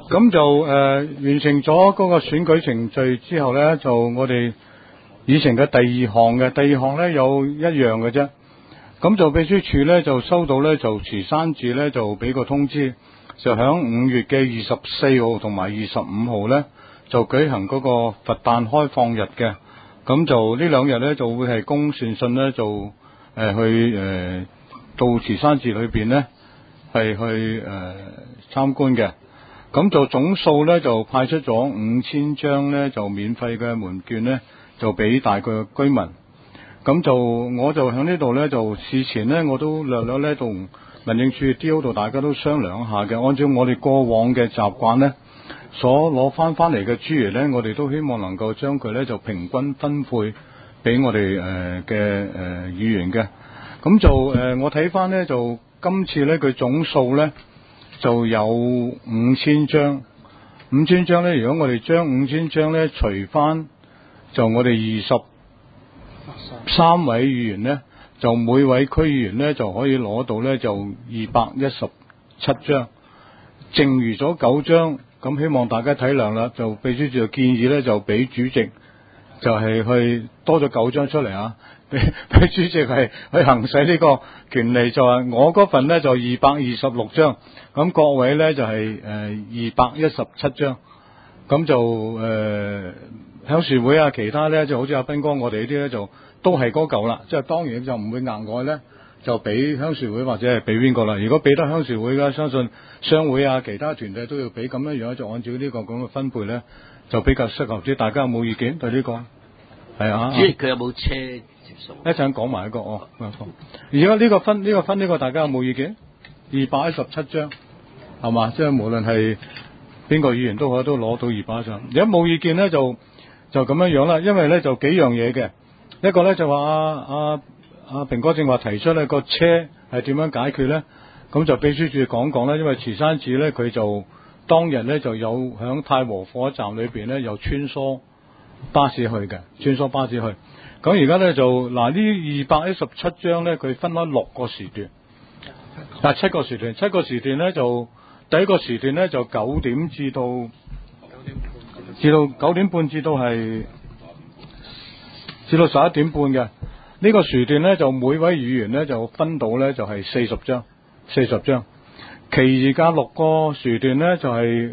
咁就完成咗嗰個選舉程序之後咧，就我哋議程嘅第二項咧有一樣嘅啫。咁就秘書處咧就收到咧就慈山寺咧就俾個通知，就響5月嘅24號同埋25號咧就舉行嗰個佛誕開放日嘅。咁就呢兩日咧就會係供善信咧就去到慈山寺裏邊咧係去參觀嘅。咁就總數咧就派出咗5000張咧就免費嘅門券咧就俾大個居民。咁就我就喺呢度咧就事前咧我都略略咧同民政處 D.O. 度大家都商量一下嘅，按照我哋過往嘅習慣咧，所攞翻嚟嘅資源咧，我哋都希望能夠將佢咧就平均分配俾我哋嘅議員嘅。咁就我睇翻咧就今次咧佢總數咧就有5000張，5000張咧，如果我哋將5000張咧除翻，就我哋23位議員咧，就每位區議員咧就可以攞到咧就217張，剩餘咗9張，咁希望大家體諒啦。就秘書處就建議咧就俾主席就係去多咗9張出嚟啊，俾主席係去行使呢個權利，就係我嗰份咧就226張，咁各位咧就係217張，咁就鄉事會啊，其他咧就好似阿斌哥我哋呢啲咧就都係嗰嚿啦，即係當然就唔會額外咧就俾鄉事會或者係俾邊個啦。如果俾得鄉事會嘅，相信商會啊其他團體都要俾，咁樣樣就按照呢個咁嘅分配咧就比較適合啲。大家有冇意見對呢個？係啊， 主席佢有冇車接送？ 一陣講埋一個哦。而家呢個分呢個大家有冇意見？217張係嘛？即係無論係邊個議員都可以都攞到217張。如果冇意見咧就咁樣樣啦，因為咧就幾樣嘢嘅。一個咧就話阿平哥正話提出咧個車係點樣解決咧，咁就秘書處講講啦。因為慈山寺咧佢就當日咧就有響太和火車站裏邊咧有穿梭巴士去嘅，穿梭巴士去。咁而家咧就嗱呢217張咧佢分開6個時段，7個時段，7個時段咧就第一個時段咧就9點至到9點半至到11點半嘅。呢個時段咧就每位議員咧就分到咧就係40張，其餘嘅6個時段咧就係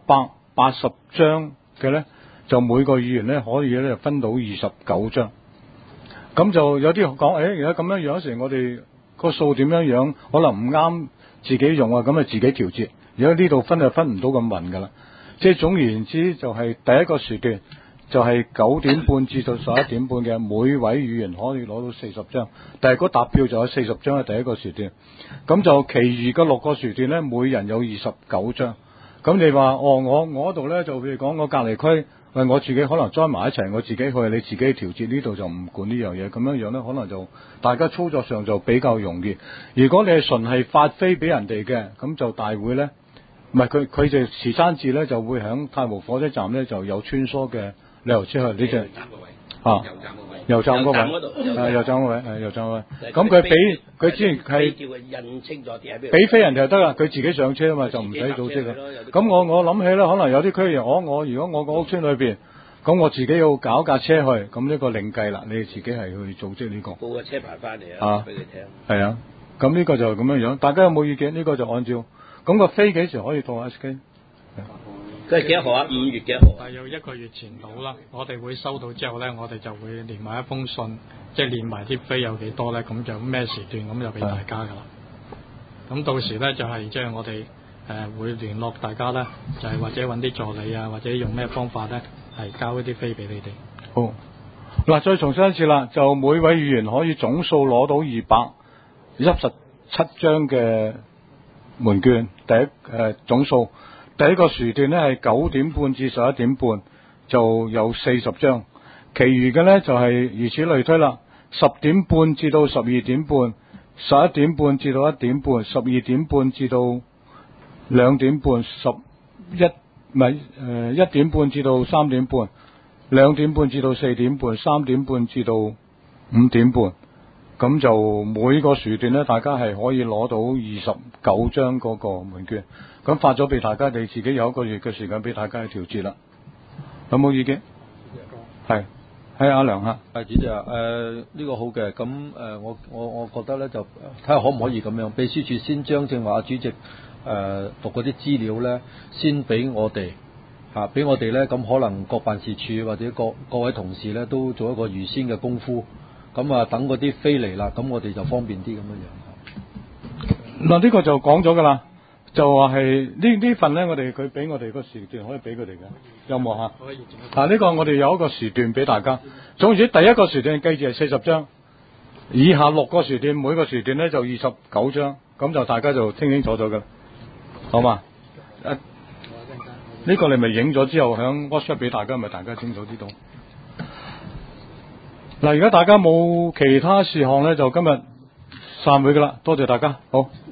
680張嘅咧，就每個議員咧可以咧分到29張。咁就有啲講，而家咁樣樣時我哋個數點樣樣，可能唔啱自己用啊，咁啊自己調節。如果呢度分就分唔到咁勻噶啦。即係總而言之，就係第一個時段就係9點半至到11點半嘅，每位議員可以攞到40張，但係嗰沓票就有40張喺第一個時段。咁就其餘嘅6個時段咧，每人有29張。咁你話我嗰度咧就譬如講我隔離區，我自己可能 join 埋一齊，我自己去，你自己調節，呢度就唔管呢樣嘢。咁樣樣咧，可能就大家操作上就比較容易。如果你係純係發飛俾人哋嘅，咁就大會咧，唔係佢就慈山寺咧就會響太和火車站咧就有穿梭嘅旅遊車去呢隻油站嗰位，油站嗰位，油站嗰位。咁佢俾佢之前係叫佢印清楚啲喺邊， 俾飛人哋就得啦，佢自己上車啊嘛，就唔使組織嘅。咁我諗起咧，可能有啲區議員，我如果我個屋村裏邊，咁我自己要搞架車去，咁呢個另計啦。你哋自己係去組織呢個。 報個車牌翻嚟啊，俾佢聽。 係啊，咁呢個就咁樣樣。大家有冇意見？呢個就按照咁個飛幾時可以到 SK？ 佢係幾多號啊？5月幾多號？ 大約1個月前到啦，我哋會收到之後咧，我哋就會連埋一封信，即係連埋啲飛有幾多咧，咁就咩時段咁就俾大家噶啦。咁到時咧就係即係我哋會聯絡大家咧，就係或者揾啲助理啊，或者用咩方法咧係交一啲飛俾你哋。 好，嗱再重申一次啦，就每位議員可以總數攞到217張嘅門券，總數。第一個時段咧係9點半至11點半，就有40張，其餘嘅咧就係如此類推啦。10點半至到12點半，11點半至到1點半，12點半至到2點半，1點半至到3點半，2點半至到4點半，3點半至到5點半。咁就每個時段咧，大家係可以攞到29張嗰個門券。 咁發咗俾大家，你自己有1個月嘅時間俾大家去調節啦。有冇意見？係阿梁嚇。 係主席呢個好嘅，咁我覺得咧就睇下可唔可以咁樣，秘書處先將正話主席讀嗰啲資料咧，先俾我哋俾我哋咧，咁可能各辦事處或者各位同事咧都做一個預先嘅功夫，咁等嗰啲飛嚟啦，咁我哋就方便啲咁樣樣。 嗱，呢個就講咗㗎啦。就話係呢份咧，佢俾我哋個時段可以俾佢哋嘅，有冇嚇？可以。呢個我哋有一個時段俾大家。總之第一個時段記住係40張，以下6個時段每個時段咧就29張，咁就大家就清清楚楚㗎，好嘛？呢個你咪影咗之後響 WhatsApp 俾大家，咪大家清楚知道。嗱，而家大家冇其他事項咧，就今日散會㗎啦，多謝大家，好。